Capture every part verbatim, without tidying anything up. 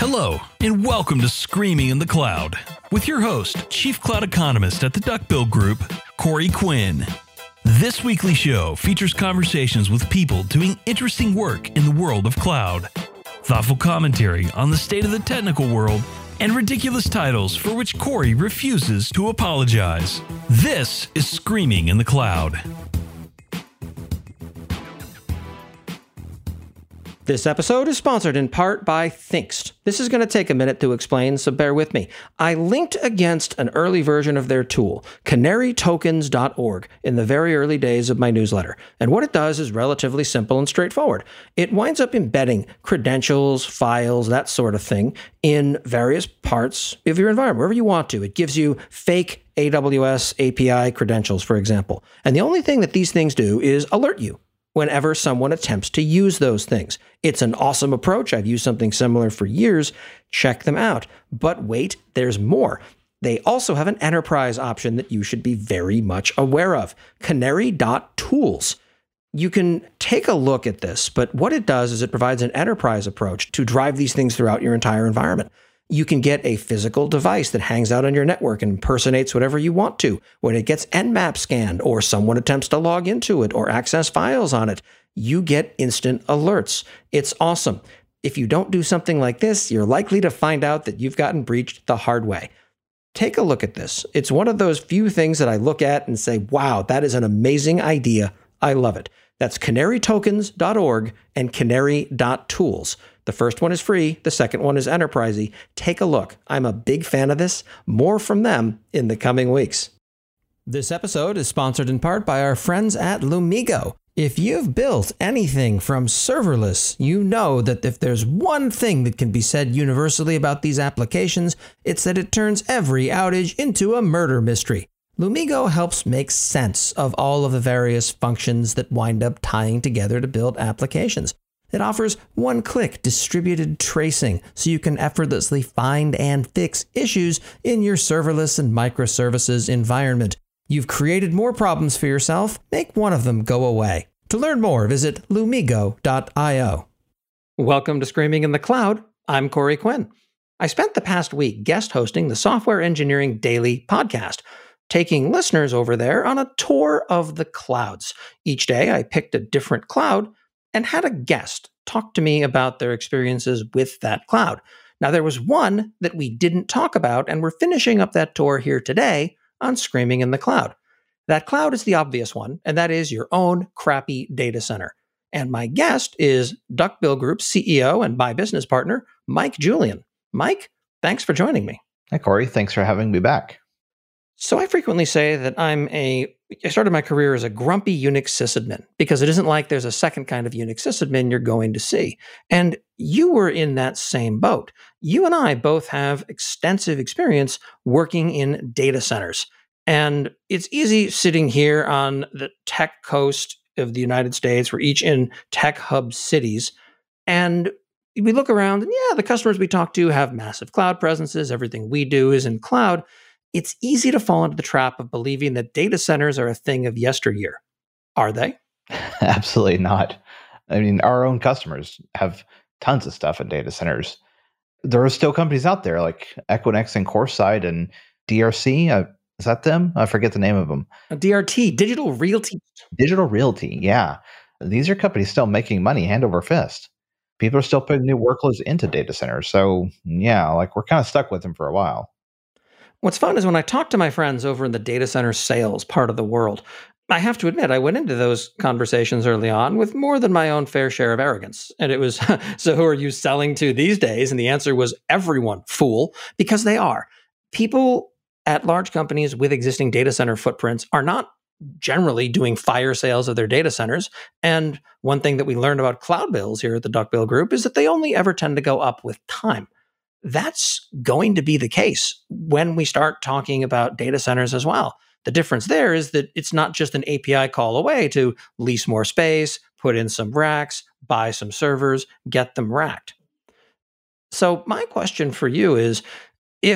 Hello, and welcome to Screaming in the Cloud, with your host, Chief Cloud Economist at the Duckbill Group, Corey Quinn. This weekly show features conversations with people doing interesting work in the world of cloud, thoughtful commentary on the state of the technical world, and ridiculous titles for which Corey refuses to apologize. This is Screaming in the Cloud. This episode is sponsored in part by Thinkst. This is going to take a minute to explain, so bear with me. I linked against an early version of their tool, canary tokens dot org, in the very early days of my newsletter. And what it does is relatively simple and straightforward. It winds up embedding credentials, files, that sort of thing in various parts of your environment, wherever you want to. It gives you fake A W S A P I credentials, for example. And the only thing that these things do is alert you whenever someone attempts to use those things. It's an awesome approach. I've used something similar for years. Check them out. But wait, there's more. They also have an enterprise option that you should be very much aware of, canary dot tools. You can take a look at this, but what it does is it provides an enterprise approach to drive these things throughout your entire environment. You can get a physical device that hangs out on your network and impersonates whatever you want to. When it gets Nmap scanned or someone attempts to log into it or access files on it, you get instant alerts. It's awesome. If you don't do something like this, you're likely to find out that you've gotten breached the hard way. Take a look at this. It's one of those few things that I look at and say, wow, that is an amazing idea. I love it. That's canary tokens dot org and canary dot tools. The first one is free. The second one is enterprisey. Take a look. I'm a big fan of this. More from them in the coming weeks. This episode is sponsored in part by our friends at Lumigo. If you've built anything from serverless, you know that if there's one thing that can be said universally about these applications, it's that it turns every outage into a murder mystery. Lumigo helps make sense of all of the various functions that wind up tying together to build applications. It offers one-click distributed tracing so you can effortlessly find and fix issues in your serverless and microservices environment. You've created more problems for yourself. Make one of them go away. To learn more, visit lumigo dot io. Welcome to Screaming in the Cloud. I'm Corey Quinn. I spent the past week guest hosting the Software Engineering Daily podcast, taking listeners over there on a tour of the clouds. Each day, I picked a different cloud and had a guest talk to me about their experiences with that cloud. Now, there was one that we didn't talk about, and we're finishing up that tour here today on Screaming in the Cloud. That cloud is the obvious one, and that is your own crappy data center. And my guest is Duckbill Group's C E O and my business partner, Mike Julian. Mike, thanks for joining me. Hi, Corey. Thanks for having me back. So I frequently say that I'm a, I started my career as a grumpy Unix sysadmin because it isn't like there's a second kind of Unix sysadmin you're going to see. And you were in that same boat. You and I both have extensive experience working in data centers. And it's easy sitting here on the tech coast of the United States. We're each in tech hub cities. And we look around and yeah, the customers we talk to have massive cloud presences. Everything we do is in cloud. It's easy to fall into the trap of believing that data centers are a thing of yesteryear. Are they? Absolutely not. I mean, our own customers have tons of stuff in data centers. There are still companies out there like Equinix and CoreSite and D R C. Uh, is that them? I forget the name of them. D R T, Digital Realty. Digital Realty, yeah. These are companies still making money hand over fist. People are still putting new workloads into data centers. So, yeah, like we're kind of stuck with them for a while. What's fun is when I talk to my friends over in the data center sales part of the world, I have to admit, I went into those conversations early on with more than my own fair share of arrogance. And it was, so who are you selling to these days? And the answer was everyone, fool, because they are. People at large companies with existing data center footprints are not generally doing fire sales of their data centers. And one thing that we learned about cloud bills here at the Duckbill Group is that they only ever tend to go up with time. That's going to be the case when we start talking about data centers as well. The difference there is that it's not just an A P I call away to lease more space, put in some racks, buy some servers, get them racked. So my question for you is, if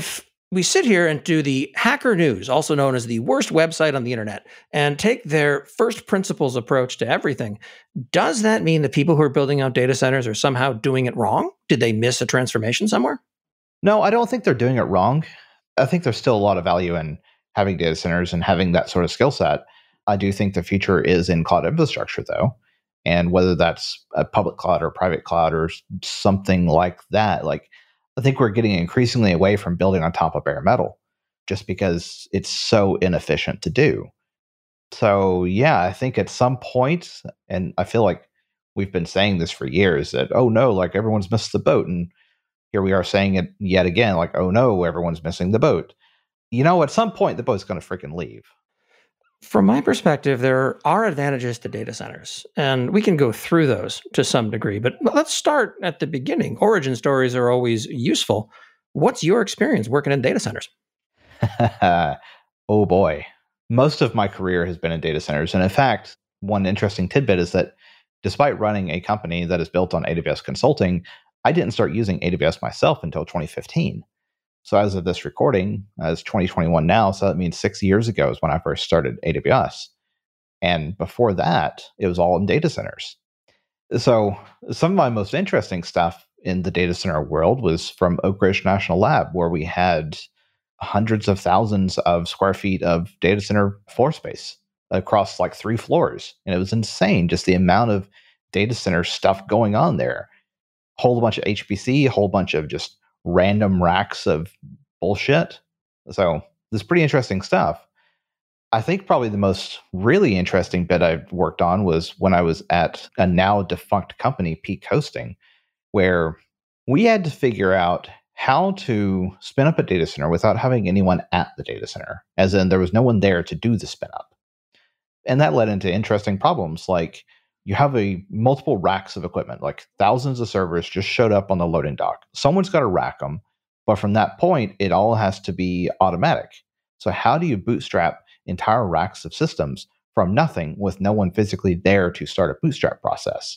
we sit here and do the Hacker News, also known as the worst website on the internet, and take their first principles approach to everything. Does that mean the people who are building out data centers are somehow doing it wrong? Did they miss a transformation somewhere? No, I don't think they're doing it wrong. I think there's still a lot of value in having data centers and having that sort of skill set. I do think the future is in cloud infrastructure, though. And whether that's a public cloud or a private cloud or something like that, like I think we're getting increasingly away from building on top of bare metal just because it's so inefficient to do. So, yeah, I think at some point, and I feel like we've been saying this for years, that, oh no, like everyone's missed the boat. And here we are saying it yet again, like, oh no, everyone's missing the boat. You know, at some point, the boat's going to freaking leave. From my perspective, there are advantages to data centers, and we can go through those to some degree. But let's start at the beginning. Origin stories are always useful. What's your experience working in data centers? Oh boy. Most of my career has been in data centers. And in fact, one interesting tidbit is that despite running a company that is built on A W S consulting, I didn't start using A W S myself until twenty fifteen. So as of this recording, as twenty twenty-one now, so that means six years ago is when I first started A W S. And before that, it was all in data centers. So some of my most interesting stuff in the data center world was from Oak Ridge National Lab, where we had hundreds of thousands of square feet of data center floor space across like three floors. And it was insane, just the amount of data center stuff going on there. Whole bunch of H P C, a whole bunch of just random racks of bullshit. So this is pretty interesting stuff. I think probably the most really interesting bit I've worked on was when I was at a now defunct company, Peak Hosting, where we had to figure out how to spin up a data center without having anyone at the data center, as in there was no one there to do the spin up. And that led into interesting problems like you have a multiple racks of equipment, like thousands of servers just showed up on the loading dock. Someone's got to rack them, but from that point, it all has to be automatic. So how do you bootstrap entire racks of systems from nothing with no one physically there to start a bootstrap process?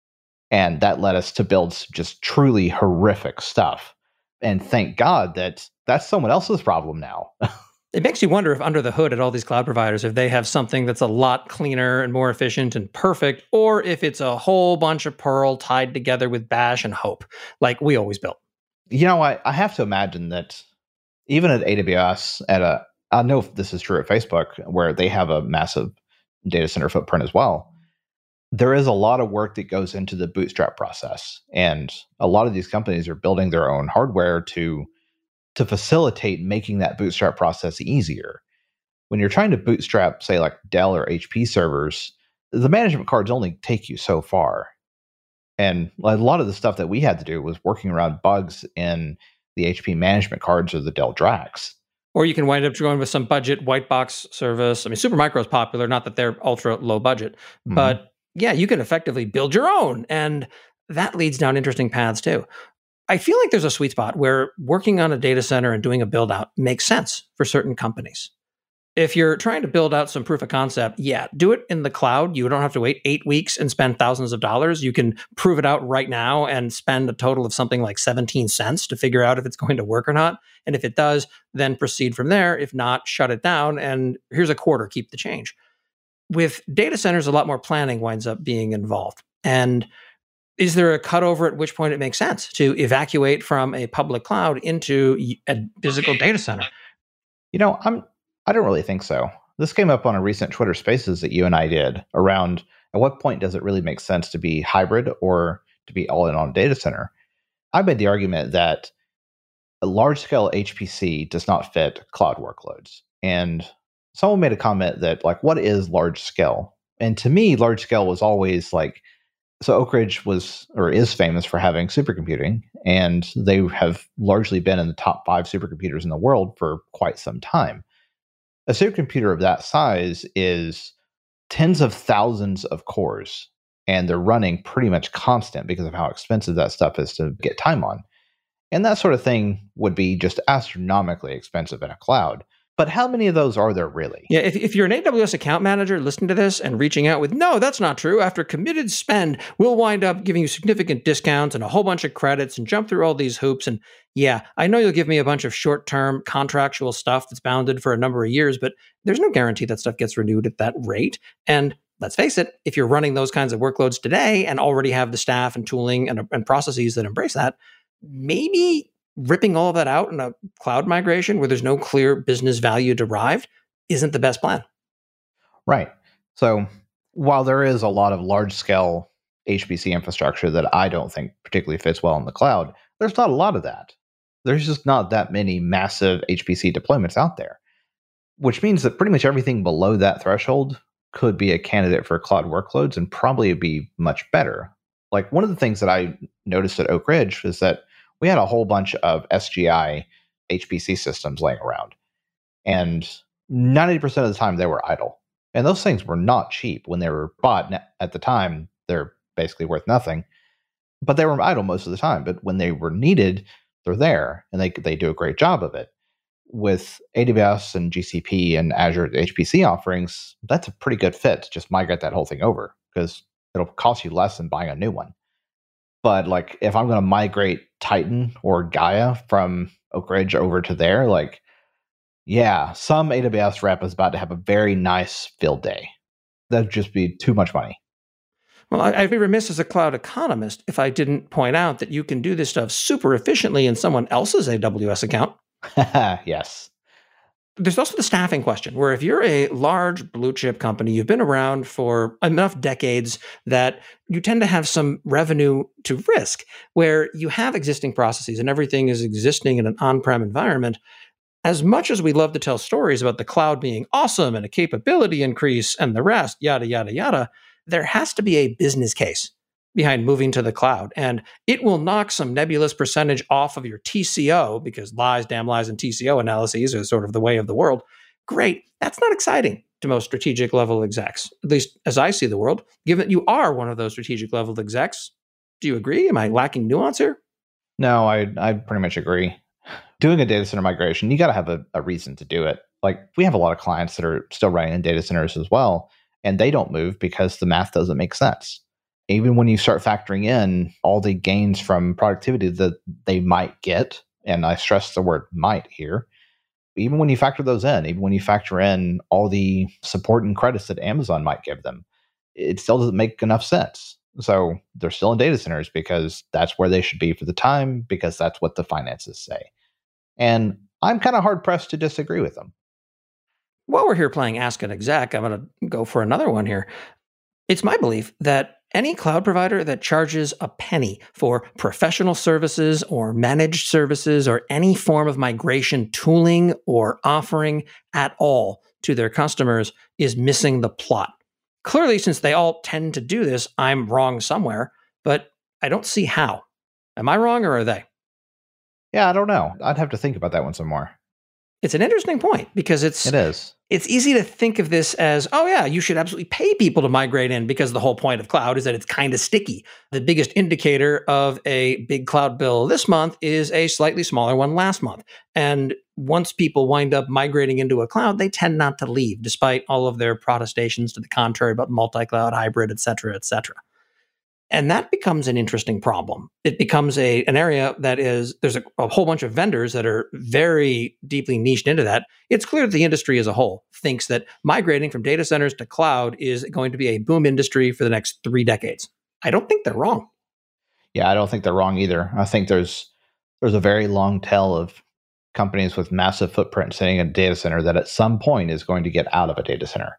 And that led us to build just truly horrific stuff. And thank God that that's someone else's problem now. It makes you wonder if under the hood at all these cloud providers, if they have something that's a lot cleaner and more efficient and perfect, or if it's a whole bunch of Perl tied together with Bash and Hope, like we always built. You know, I, I have to imagine that even at A W S, at a, I know if this is true at Facebook, where they have a massive data center footprint as well, there is a lot of work that goes into the bootstrap process. And a lot of these companies are building their own hardware to to facilitate making that bootstrap process easier. When you're trying to bootstrap, say, like Dell or H P servers, the management cards only take you so far. And a lot of the stuff that we had to do was working around bugs in the H P management cards or the Dell D R A Cs. Or you can wind up going with some budget white box service. I mean, Supermicro is popular, not that they're ultra low budget, mm-hmm. but yeah, you can effectively build your own. And that leads down interesting paths too. I feel like there's a sweet spot where working on a data center and doing a build out makes sense for certain companies. If you're trying to build out some proof of concept, yeah, do it in the cloud. You don't have to wait eight weeks and spend thousands of dollars. You can prove it out right now and spend a total of something like seventeen cents to figure out if it's going to work or not. And if it does, then proceed from there. If not, shut it down. And here's a quarter, keep the change. With data centers, a lot more planning winds up being involved. And is there a cutover at which point it makes sense to evacuate from a public cloud into a physical data center? You know, I'm, I don't really think so. This came up on a recent Twitter Spaces that you and I did around at what point does it really make sense to be hybrid or to be all in on a data center? I made the argument that a large-scale H P C does not fit cloud workloads. And someone made a comment that, like, what is large scale? And to me, large scale was always like, so Oak Ridge was or is famous for having supercomputing, and they have largely been in the top five supercomputers in the world for quite some time. A supercomputer of that size is tens of thousands of cores, and they're running pretty much constant because of how expensive that stuff is to get time on. And that sort of thing would be just astronomically expensive in a cloud. But how many of those are there really? Yeah, if, if you're an A W S account manager listening to this and reaching out with, no, that's not true. After committed spend, we'll wind up giving you significant discounts and a whole bunch of credits and jump through all these hoops. And yeah, I know you'll give me a bunch of short-term contractual stuff that's bounded for a number of years, but there's no guarantee that stuff gets renewed at that rate. And let's face it, if you're running those kinds of workloads today and already have the staff and tooling and, and processes that embrace that, maybe ripping all of that out in a cloud migration where there's no clear business value derived isn't the best plan. Right. So while there is a lot of large scale H P C infrastructure that I don't think particularly fits well in the cloud, there's not a lot of that. There's just not that many massive H P C deployments out there, which means that pretty much everything below that threshold could be a candidate for cloud workloads and probably be much better. Like one of the things that I noticed at Oak Ridge is that we had a whole bunch of S G I H P C systems laying around. And ninety percent of the time they were idle. And those things were not cheap when they were bought. At the time, they're basically worth nothing. But they were idle most of the time. But when they were needed, they're there. And they, they do a great job of it. With A W S and G C P and Azure H P C offerings, that's a pretty good fit to just migrate that whole thing over. Because it'll cost you less than buying a new one. But like, if I'm going to migrate Titan or Gaia from Oak Ridge over to there, like, yeah, some A W S rep is about to have a very nice field day. That'd just be too much money. Well, I'd be remiss as a cloud economist if I didn't point out that you can do this stuff super efficiently in someone else's A W S account. Yes. There's also the staffing question, where if you're a large blue chip company, you've been around for enough decades that you tend to have some revenue to risk, where you have existing processes and everything is existing in an on-prem environment. As much as we love to tell stories about the cloud being awesome and a capability increase and the rest, yada, yada, yada, there has to be a business case behind moving to the cloud. And it will knock some nebulous percentage off of your T C O because lies, damn lies, and T C O analyses are sort of the way of the world. Great. That's not exciting to most strategic level execs, at least as I see the world. Given that you are one of those strategic level execs, do you agree? Am I lacking nuance here? No, I I pretty much agree. Doing a data center migration, you got to have a, a reason to do it. Like we have a lot of clients that are still running in data centers as well, and they don't move because the math doesn't make sense. Even when you start factoring in all the gains from productivity that they might get, and I stress the word might here, even when you factor those in, even when you factor in all the support and credits that Amazon might give them, it still doesn't make enough sense. So they're still in data centers because that's where they should be for the time, because that's what the finances say. And I'm kind of hard pressed to disagree with them. While we're here playing Ask an Exec, I'm going to go for another one here. It's my belief that any cloud provider that charges a penny for professional services or managed services or any form of migration tooling or offering at all to their customers is missing the plot. Clearly, since they all tend to do this, I'm wrong somewhere, but I don't see how. Am I wrong or are they? Yeah, I don't know. I'd have to think about that one some more. It's an interesting point because it's it is. It's easy to think of this as, oh yeah, you should absolutely pay people to migrate in because the whole point of cloud is that it's kind of sticky. The biggest indicator of a big cloud bill this month is a slightly smaller one last month. And once people wind up migrating into a cloud, they tend not to leave, despite all of their protestations to the contrary about multi-cloud, hybrid, et cetera, et cetera. And that becomes an interesting problem. It becomes a an area that is, there's a, a whole bunch of vendors that are very deeply niched into that. It's clear that the industry as a whole thinks that migrating from data centers to cloud is going to be a boom industry for the next three decades. I don't think they're wrong. Yeah, I don't think they're wrong either. I think there's there's a very long tail of companies with massive footprint sitting in a data center that at some point is going to get out of a data center.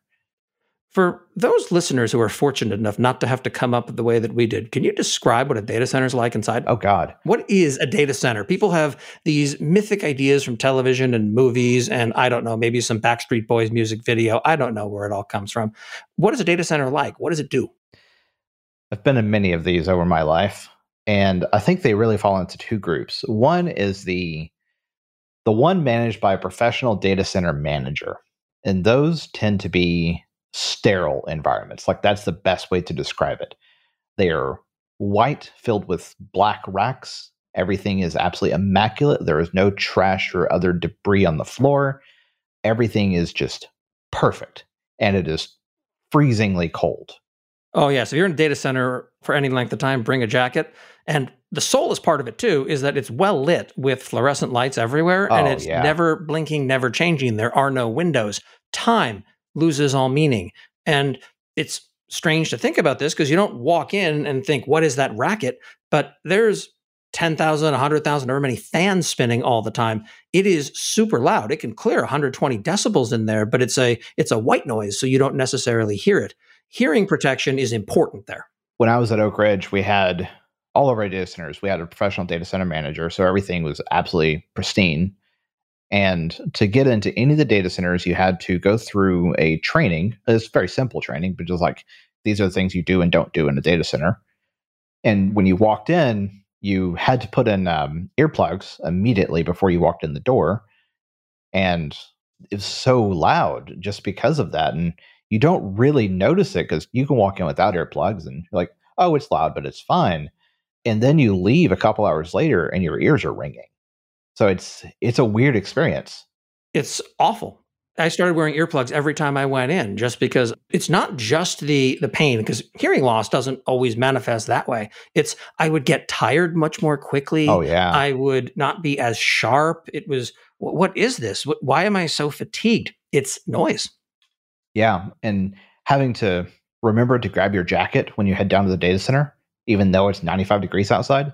For those listeners who are fortunate enough not to have to come up the way that we did, can you describe what a data center is like inside? Oh, God. What is a data center? People have these mythic ideas from television and movies, and I don't know, maybe some Backstreet Boys music video. I don't know where it all comes from. What is a data center like? What does it do? I've been in many of these over my life, and I think they really fall into two groups. One is the the one managed by a professional data center manager, and those tend to be sterile environments. Like that's the best way to describe it. They are white, filled with black racks. Everything is absolutely immaculate. There is no trash or other debris on the floor. everything is just perfect and it is freezingly cold. Oh, yeah. So if you're in a data center for any length of time, bring a jacket. And the soulless part of it, too, is that it's well lit with fluorescent lights everywhere. Oh, and it's yeah. never blinking, never changing. There are no windows. Time loses all meaning. And it's strange to think about this because you don't walk in and think, what is that racket? But there's ten thousand, one hundred thousand, however many fans spinning all the time. It is super loud. It can clear one hundred twenty decibels in there, but it's a it's a white noise, so you don't necessarily hear it. Hearing protection is important there. When I was at Oak Ridge, we had all of our data centers. We had a professional data center manager, so everything was absolutely pristine. And to get into any of the data centers, you had to go through a training. It's very simple training, but just like these are the things you do and don't do in a data center. And when you walked in, you had to put in um, earplugs immediately before you walked in the door. And it was so loud just because of that. And you don't really notice it because you can walk in without earplugs and you're like, oh, it's loud, but it's fine. And then you leave a couple hours later and your ears are ringing. So it's it's a weird experience. It's awful. I started wearing earplugs every time I went in just because it's not just the the pain, because hearing loss doesn't always manifest that way. It's I would get tired much more quickly. Oh, yeah. I would not be as sharp. It was, what is this? Why am I so fatigued? It's noise. Yeah. And having to remember to grab your jacket when you head down to the data center, even though it's ninety-five degrees outside.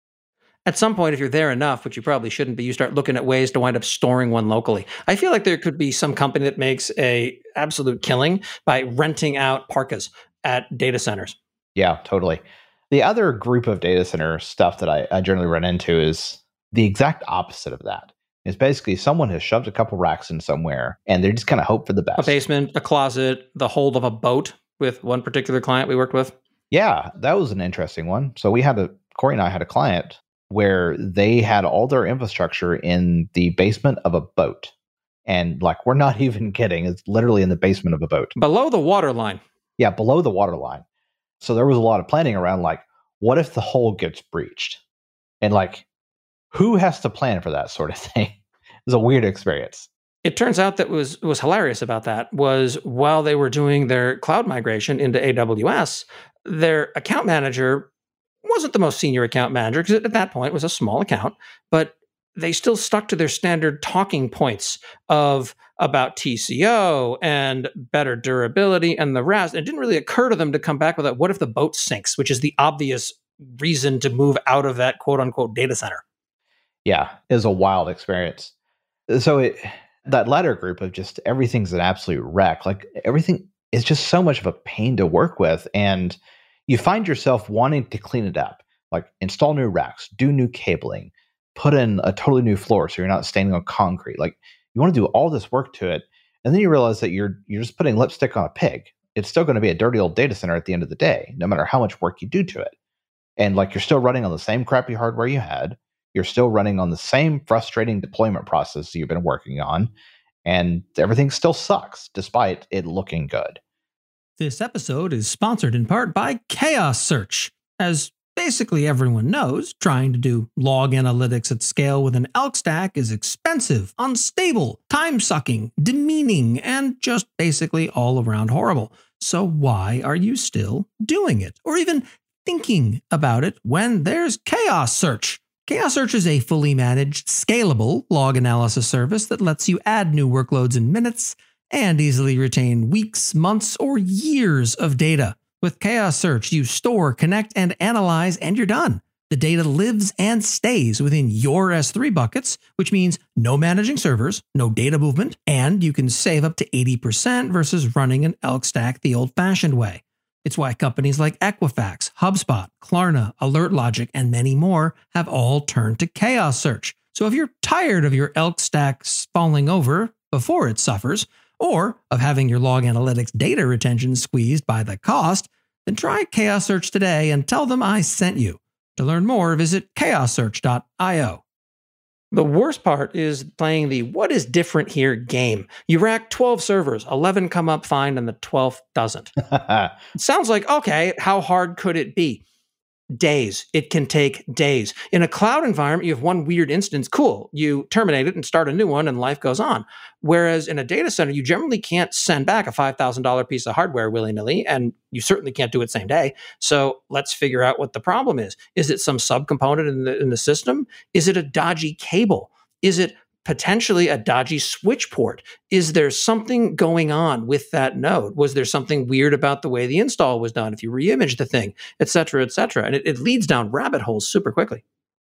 At some point, if you're there enough, which you probably shouldn't be, you start looking at ways to wind up storing one locally. I feel like there could be some company that makes a absolute killing by renting out parkas at data centers. Yeah, totally. The other group of data center stuff that I, I generally run into is the exact opposite of that. It's basically someone has shoved a couple racks in somewhere and they're just kind of hope for the best. A basement, a closet, the hold of a boat with one particular client we worked with. Yeah, that was an interesting one. So we had a, Corey and I had a client where they had all their infrastructure in the basement of a boat. And like, we're not even kidding. It's literally in the basement of a boat. Below the water line. Yeah, below the water line. So there was a lot of planning around like, what if the hole gets breached? And like, who has to plan for that sort of thing? It's a weird experience. It turns out that was was hilarious about that was while they were doing their cloud migration into A W S, their account manager wasn't the most senior account manager because at that point it was a small account, but they still stuck to their standard talking points of about T C O and better durability and the rest. It didn't really occur to them to come back with that, what if the boat sinks, which is the obvious reason to move out of that quote unquote data center. Yeah, it was a wild experience. So it, that latter group of just everything's an absolute wreck. Like everything is just so much of a pain to work with. And you find yourself wanting to clean it up, like install new racks, do new cabling, put in a totally new floor so you're not standing on concrete. Like you want to do all this work to it. And then you realize that you're you're just putting lipstick on a pig. It's still going to be a dirty old data center at the end of the day, no matter how much work you do to it. And like you're still running on the same crappy hardware you had. You're still running on the same frustrating deployment process you've been working on. And everything still sucks despite it looking good. This episode is sponsored in part by Chaos Search. As basically everyone knows, trying to do log analytics at scale with an Elk stack is expensive, unstable, time-sucking, demeaning, and just basically all around horrible. So why are you still doing it? Or even thinking about it when there's Chaos Search? Chaos Search is a fully managed, scalable log analysis service that lets you add new workloads in minutes and easily retain weeks, months, or years of data. With Chaos Search, you store, connect, and analyze, and you're done. The data lives and stays within your S three buckets, which means no managing servers, no data movement, and you can save up to eighty percent versus running an Elk stack the old-fashioned way. It's why companies like Equifax, HubSpot, Klarna, AlertLogic, and many more have all turned to Chaos Search. So if you're tired of your Elk stacks falling over before it suffers, or of having your log analytics data retention squeezed by the cost, then try Chaos Search today and tell them I sent you. To learn more, visit chaos search dot io. The worst part is playing the what is different here game. You rack twelve servers, eleven come up fine, and the twelfth doesn't. It sounds like, okay, how hard could it be? Days. It can take days. In a cloud environment, you have one weird instance, cool. You terminate it and start a new one and life goes on. Whereas in a data center, you generally can't send back a five thousand dollars piece of hardware willy-nilly, and you certainly can't do it same day. So let's figure out what the problem is. Is it some subcomponent in the, in the system? Is it a dodgy cable? Is it potentially a dodgy switch port? Is there something going on with that node? Was there something weird about the way the install was done? If you reimage the thing, et cetera, et cetera. And it, it leads down rabbit holes super quickly.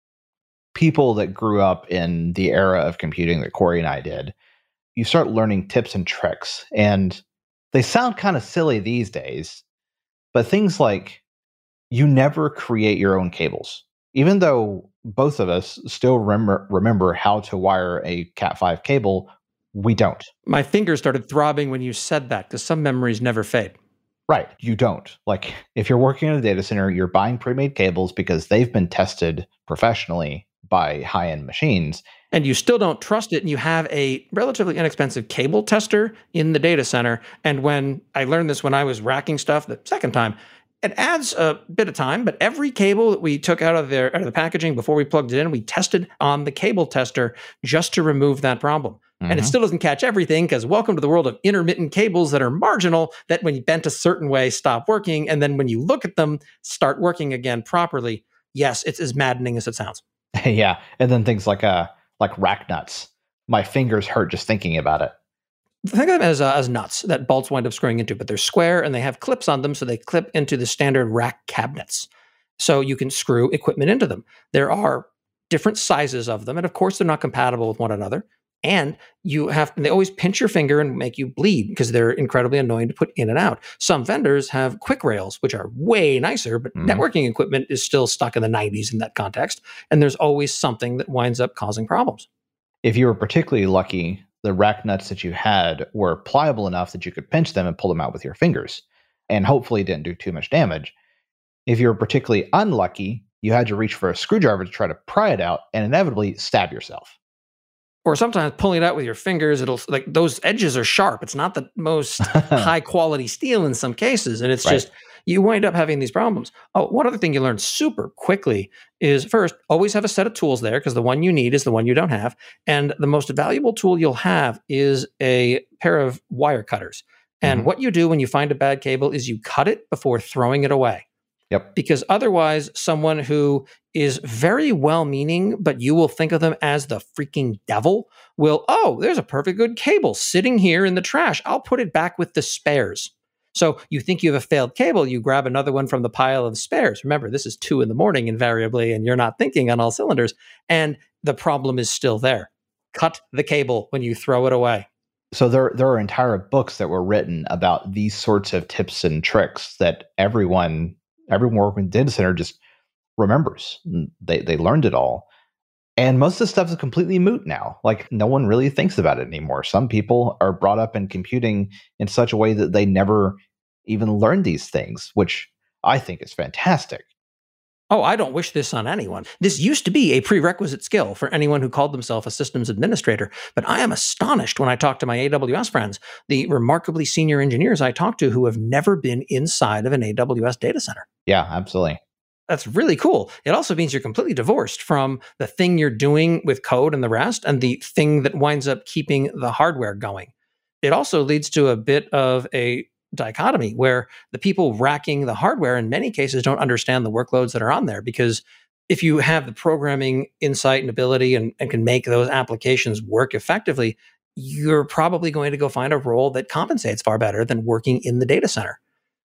People that grew up in the era of computing that Corey and I did, you start learning tips and tricks. And they sound kind of silly these days, but things like you never create your own cables. Even though both of us still remember, remember how to wire a cat five cable, we don't. My fingers started throbbing when you said that, because some memories never fade. Right. You don't. Like, if you're working in a data center, you're buying pre-made cables because they've been tested professionally by high-end machines. And you still don't trust it, and you have a relatively inexpensive cable tester in the data center. And when I learned this when I was racking stuff the second time, it adds a bit of time, but every cable that we took out of, their, out of the packaging before we plugged it in, we tested on the cable tester just to remove that problem. Mm-hmm. And it still doesn't catch everything, because welcome to the world of intermittent cables that are marginal, that when you bent a certain way, stop working. And then when you look at them, start working again properly. Yes, it's as maddening as it sounds. Yeah. And then things like uh, like rack nuts. My fingers hurt just thinking about it. Think of them as, uh, as nuts that bolts wind up screwing into, but they're square and they have clips on them, so they clip into the standard rack cabinets. So you can screw equipment into them. There are different sizes of them, and of course they're not compatible with one another. And you have, they always pinch your finger and make you bleed because they're incredibly annoying to put in and out. Some vendors have quick rails, which are way nicer, but mm-hmm. networking equipment is still stuck in the nineties in that context. And there's always something that winds up causing problems. If you were particularly lucky, the rack nuts that you had were pliable enough that you could pinch them and pull them out with your fingers, and hopefully didn't do too much damage. If you were particularly unlucky, you had to reach for a screwdriver to try to pry it out and inevitably stab yourself. Or sometimes pulling it out with your fingers, it'll, like, those edges are sharp. It's not the most high quality steel in some cases. And it's right. just, you wind up having these problems. Oh, one other thing you learn super quickly is, first, always have a set of tools there, because the one you need is the one you don't have. And the most valuable tool you'll have is a pair of wire cutters. And mm-hmm. what you do when you find a bad cable is you cut it before throwing it away. Yep. Because otherwise, someone who is very well-meaning, but you will think of them as the freaking devil, will, oh, there's a perfect good cable sitting here in the trash. I'll put it back with the spares. So you think you have a failed cable, you grab another one from the pile of spares. Remember, this is two in the morning invariably, and you're not thinking on all cylinders. And the problem is still there. Cut the cable when you throw it away. So there, there are entire books that were written about these sorts of tips and tricks that everyone... Everyone working in data center just remembers. They they learned it all. And most of the stuff is completely moot now. Like, no one really thinks about it anymore. Some people are brought up in computing in such a way that they never even learned these things, which I think is fantastic. Oh, I don't wish this on anyone. This used to be a prerequisite skill for anyone who called themselves a systems administrator, but I am astonished when I talk to my A W S friends, the remarkably senior engineers I talk to who have never been inside of an A W S data center. Yeah, absolutely. That's really cool. It also means you're completely divorced from the thing you're doing with code and the rest, and the thing that winds up keeping the hardware going. It also leads to a bit of a dichotomy where the people racking the hardware in many cases don't understand the workloads that are on there, because if you have the programming insight and ability and, and can make those applications work effectively, you're probably going to go find a role that compensates far better than working in the data center.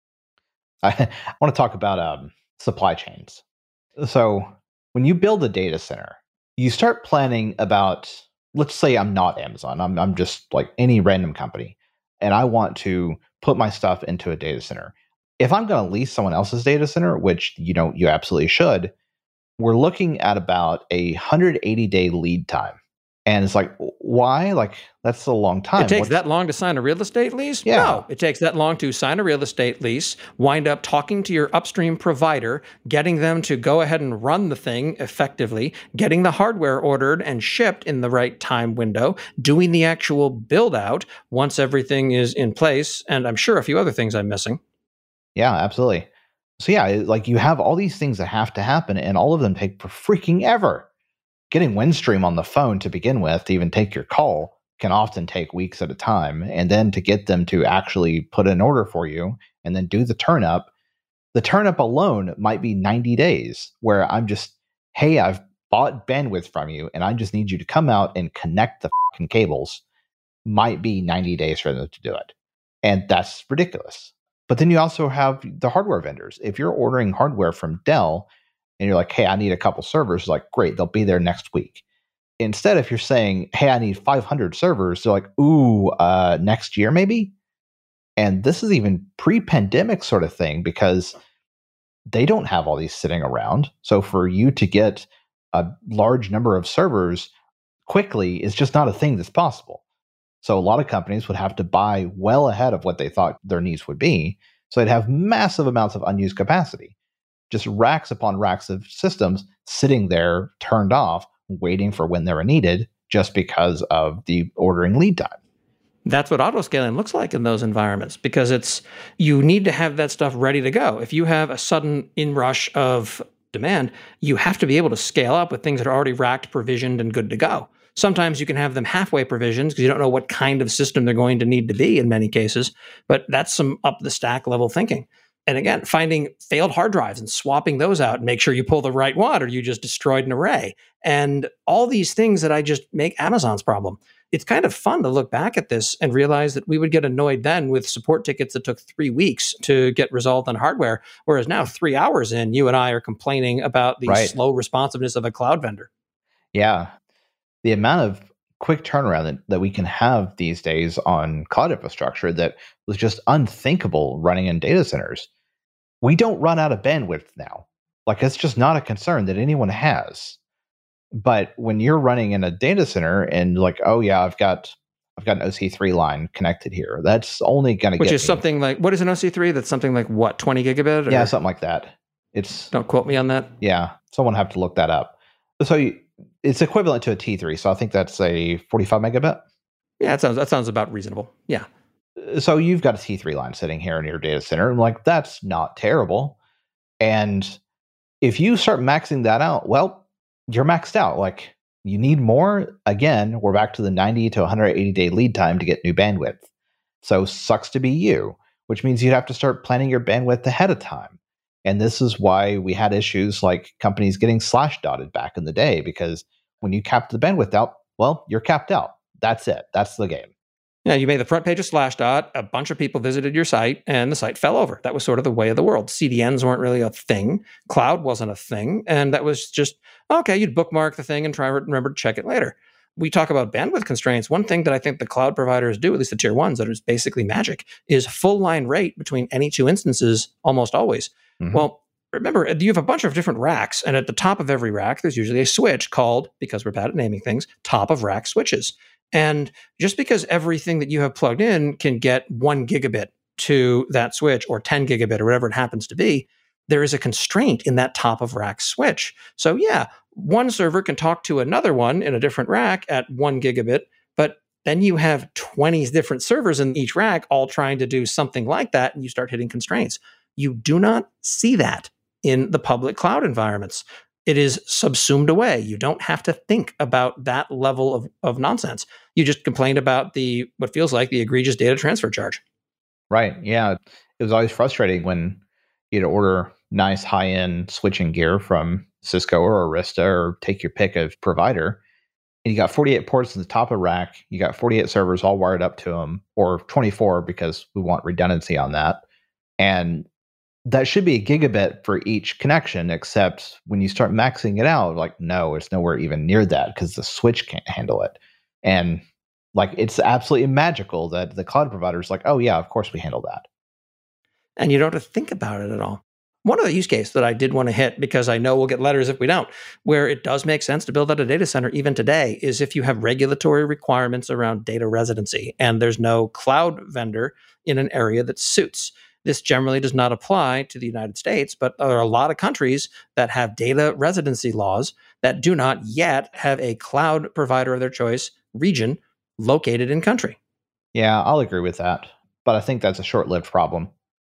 I, I want to talk about um, supply chains. So when you build a data center, you start planning about, let's say I'm not Amazon, I'm, I'm just like any random company, and I want to put my stuff into a data center. If I'm going to lease someone else's data center, which you know you absolutely should, we're looking at about a one hundred eighty day lead time. And it's like, why? Like, that's a long time. It takes What's... that long to sign a real estate lease? Yeah. No, it takes that long to sign a real estate lease, wind up talking to your upstream provider, getting them to go ahead and run the thing effectively, getting the hardware ordered and shipped in the right time window, doing the actual build out once everything is in place, and I'm sure a few other things I'm missing. Yeah, absolutely. So yeah, it- like you have all these things that have to happen, and all of them take for freaking ever. Getting Windstream on the phone to begin with, to even take your call, can often take weeks at a time. And then to get them to actually put an order for you and then do the turn up, the turn up alone might be ninety days, where I'm just, hey, I've bought bandwidth from you and I just need you to come out and connect the fucking cables. Might be ninety days for them to do it. And that's ridiculous. But then you also have the hardware vendors. If you're ordering hardware from Dell and you're like, hey, I need a couple servers, like, great, they'll be there next week. Instead, if you're saying, hey, I need five hundred servers, they're like, ooh, uh, next year maybe? And this is even pre-pandemic sort of thing, because they don't have all these sitting around. So for you to get a large number of servers quickly is just not a thing that's possible. So a lot of companies would have to buy well ahead of what they thought their needs would be. So they'd have massive amounts of unused capacity, just racks upon racks of systems sitting there turned off, waiting for when they were needed, just because of the ordering lead time. That's what autoscaling looks like in those environments, because it's, you need to have that stuff ready to go. If you have a sudden inrush of demand, you have to be able to scale up with things that are already racked, provisioned, and good to go. Sometimes you can have them halfway provisioned because you don't know what kind of system they're going to need to be in many cases, but that's some up the stack level thinking. And again, finding failed hard drives and swapping those out and make sure you pull the right one or you just destroyed an array. And all these things that I just make Amazon's problem. It's kind of fun to look back at this and realize that we would get annoyed then with support tickets that took three weeks to get resolved on hardware, whereas now three hours in, you and I are complaining about the Right. slow responsiveness of a cloud vendor. Yeah. The amount of quick turnaround that, that we can have these days on cloud infrastructure that was just unthinkable running in data centers. We don't run out of bandwidth now. Like, it's just not a concern that anyone has. But when you're running in a data center and like, oh yeah, I've got I've got an O C three line connected here, that's only going to get Which is me- something like, what is an O C three? That's something like what, twenty gigabit? Or, yeah, something like that. It's don't quote me on that. yeah, someone have to look that up. So you, it's equivalent to a T three. So I think that's a forty-five megabit. Yeah, that sounds that sounds about reasonable. Yeah. So you've got a T three line sitting here in your data center. And like, that's not terrible. And if you start maxing that out, well, you're maxed out. Like, you need more. Again, we're back to the ninety to one hundred eighty day lead time to get new bandwidth. So sucks to be you, which means you'd have to start planning your bandwidth ahead of time. And this is why we had issues like companies getting slash dotted back in the day, because when you capped the bandwidth out, well, you're capped out. That's it. That's the game. Yeah, you made the front page of Slashdot, a bunch of people visited your site, and the site fell over. That was sort of the way of the world. C D Ns weren't really a thing. Cloud wasn't a thing. And that was just, okay, you'd bookmark the thing and try to remember to check it later. We talk about bandwidth constraints. One thing that I think the cloud providers do, at least the tier ones, that is basically magic, is full line rate between any two instances almost always. Mm-hmm. Well, remember, you have a bunch of different racks, and at the top of every rack, there's usually a switch called, because we're bad at naming things, top of rack switches. And just because everything that you have plugged in can get one gigabit to that switch or ten gigabit or whatever it happens to be, there is a constraint in that top of rack switch. So yeah, one server can talk to another one in a different rack at one gigabit, but then you have twenty different servers in each rack all trying to do something like that, and you start hitting constraints. You do not see that in the public cloud environments. It is subsumed away. You don't have to think about that level of, of nonsense. You just complained about the what feels like the egregious data transfer charge. Right. Yeah. It was always frustrating when you'd order nice high-end switching gear from Cisco or Arista, or take your pick of provider, and you got forty-eight ports at the top of rack. You got forty-eight servers all wired up to them, or twenty-four because we want redundancy on that. And that should be a gigabit for each connection, except when you start maxing it out, like, no, it's nowhere even near that because the switch can't handle it. And like, it's absolutely magical that the cloud provider is like, oh yeah, of course we handle that. And you don't have to think about it at all. One other use case that I did want to hit, because I know we'll get letters if we don't, where it does make sense to build out a data center even today, is if you have regulatory requirements around data residency and there's no cloud vendor in an area that suits. This generally does not apply to the United States, but there are a lot of countries that have data residency laws that do not yet have a cloud provider of their choice region located in country. Yeah, I'll agree with that. But I think that's a short-lived problem.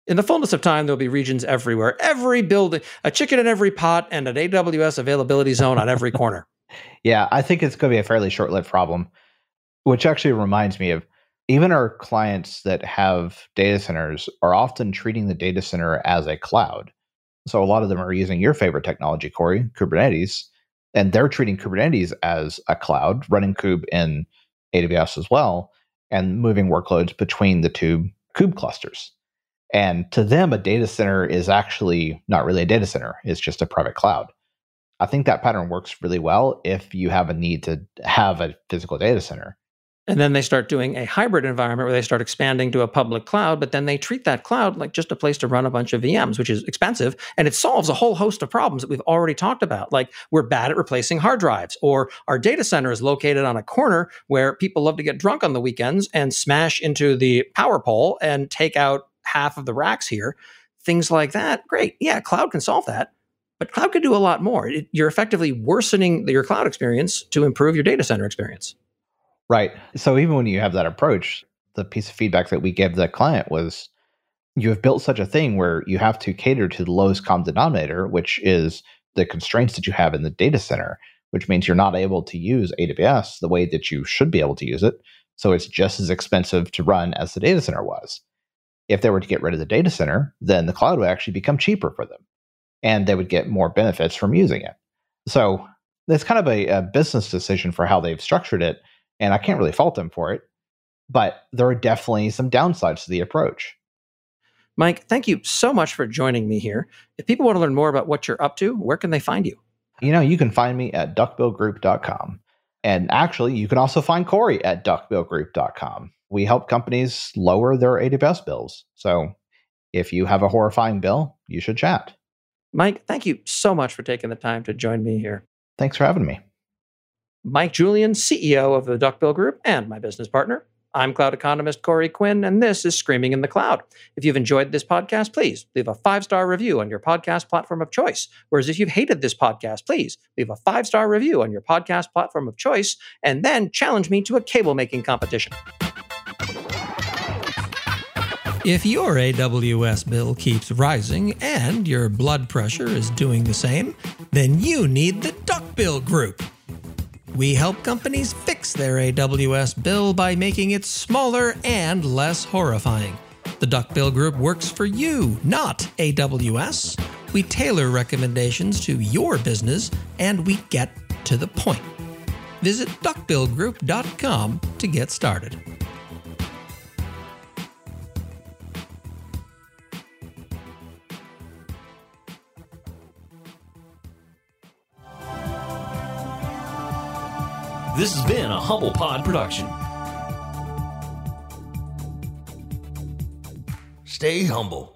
In the fullness of time, there'll be regions everywhere, every building, a chicken in every pot, and an A W S availability zone on every corner. Yeah, I think it's going to be a fairly short-lived problem, which actually reminds me of even our clients that have data centers are often treating the data center as a cloud. So a lot of them are using your favorite technology, Corey, Kubernetes, and they're treating Kubernetes as a cloud, running Kube in A W S as well, and moving workloads between the two Kube clusters. And to them, a data center is actually not really a data center. It's just a private cloud. I think that pattern works really well if you have a need to have a physical data center. And then they start doing a hybrid environment where they start expanding to a public cloud, but then they treat that cloud like just a place to run a bunch of V Ms, which is expensive. And it solves a whole host of problems that we've already talked about. Like we're bad at replacing hard drives, or our data center is located on a corner where people love to get drunk on the weekends and smash into the power pole and take out half of the racks here. Things like that. Great. Yeah, cloud can solve that. But cloud could do a lot more. It, you're effectively worsening your cloud experience to improve your data center experience. Right. So even when you have that approach, the piece of feedback that we gave the client was, you have built such a thing where you have to cater to the lowest common denominator, which is the constraints that you have in the data center, which means you're not able to use A W S the way that you should be able to use it. So it's just as expensive to run as the data center was. If they were to get rid of the data center, then the cloud would actually become cheaper for them, and they would get more benefits from using it. So that's kind of a, a business decision for how they've structured it. And I can't really fault them for it, but there are definitely some downsides to the approach. Mike, thank you so much for joining me here. If people want to learn more about what you're up to, where can they find you? You know, you can find me at duck bill group dot com. And actually, you can also find Corey at duck bill group dot com. We help companies lower their A W S bills. So if you have a horrifying bill, you should chat. Mike, thank you so much for taking the time to join me here. Thanks for having me. Mike Julian, C E O of the Duckbill Group and my business partner. I'm cloud economist Corey Quinn, and this is Screaming in the Cloud. If you've enjoyed this podcast, please leave a five-star review on your podcast platform of choice. Whereas if you've hated this podcast, please leave a five-star review on your podcast platform of choice, and then challenge me to a cable-making competition. If your A W S bill keeps rising and your blood pressure is doing the same, then you need the Duckbill Group. We help companies fix their A W S bill by making it smaller and less horrifying. The Duckbill Group works for you, not A W S. We tailor recommendations to your business, and we get to the point. Visit duck bill group dot com to get started. This has been a Humble Pod production. Stay humble.